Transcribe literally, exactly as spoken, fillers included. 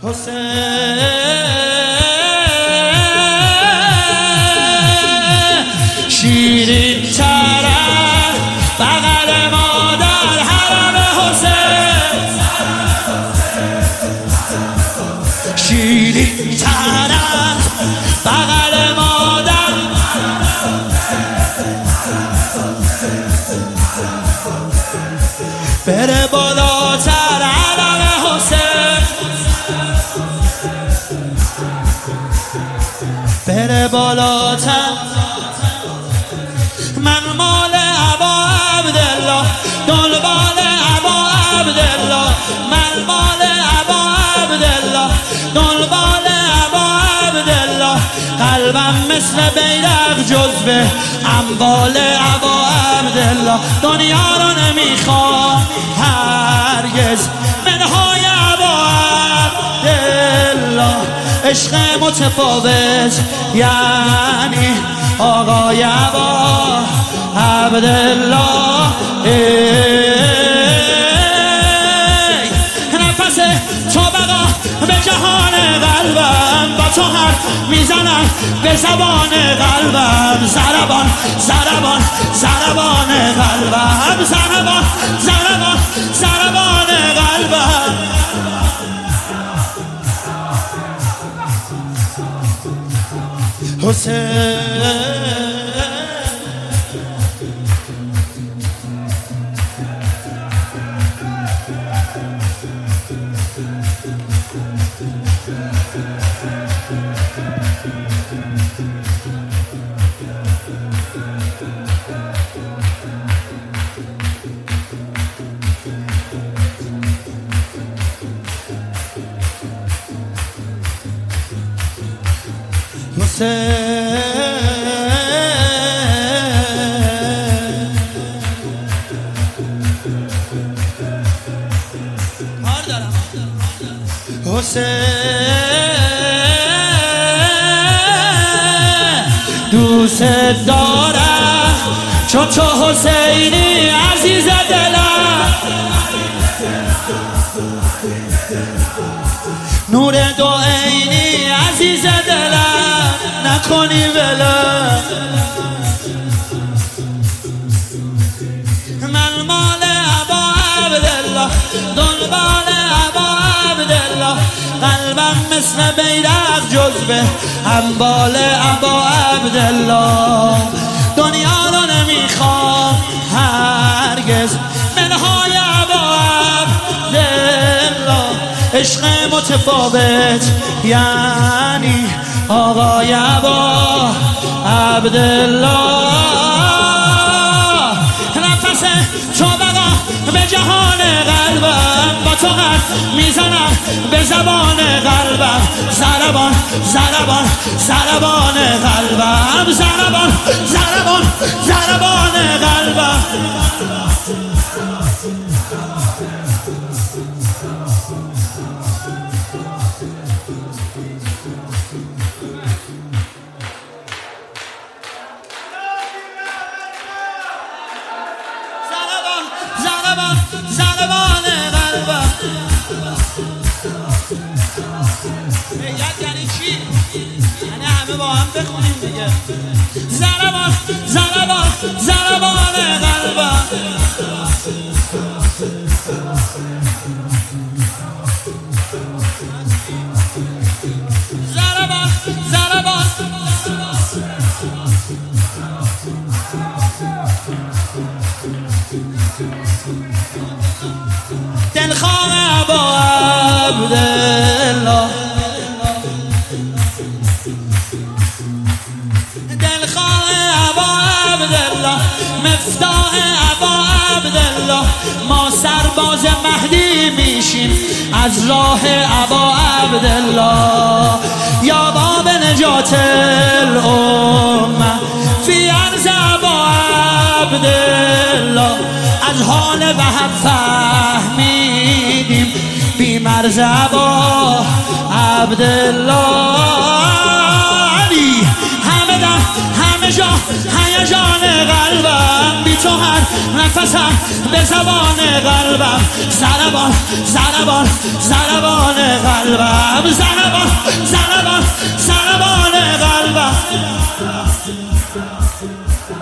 حسین شیرین چرخ بغل مادر حرم حسین شیرین چرخ بغل مادر بره بالاتر علم حسین بره بالاتر من مال ابا عبدالله دنبال ابا عبدالله من مال ابا عبدالله دنبال ابا عبدالله قلبم مثل بیرق جزوه اموال ابا عبدالله دنیا رو نمیخوام هرگز منهای ابا عبدالله عشق متفاوت یعنی آقای ابا عبدالله نفس تو بقا به جهان قلبم با تو حرف میزنم به زبان قلبم ضربان ضربان ضربان قلبم ضربان ضربان ضربان قلبم حسین حسین دوست دارم چون تو حسینی عزیز دلم نور دو عینی عزیز دلم نکنی ولم من مال ابا عبدالله دنبال ابا عبدالله قلبم مثل بیرق جزوه اموال ابا عبدالله دنیا رو نمیخوام هرگز منهای ابا عبدالله عشق متفاوت یعنی آقای ابا عبدالله نفس تو بقا به جهان قلبم با تو حرف میزنم به زبان قلبم ضربان ضربان ضربان قلبم ضربان ضربان ضربان قلبم ضربان ضربان قلبم بیت یعنی چی؟ یعنی همه با هم بخونیم دیگه ضربان ضربان ضربان قلبم ضربان ضربان دلخواه ابا عبدالله دلخواه ابا عبدالله مفتاح ابا عبدالله ما سرباز مهدی میشیم از راه ابا عبدالله یا باب نجات الامه فی عرض ابا عبدالله از حال وهب فهمیدیم بی مرز ابا عبدالله علی همه دم همه جا هیجان قلبم بی تو با هر نفسم به زبان قلبم زربان زربان زربان قلبم زربان زربان زربان قلبم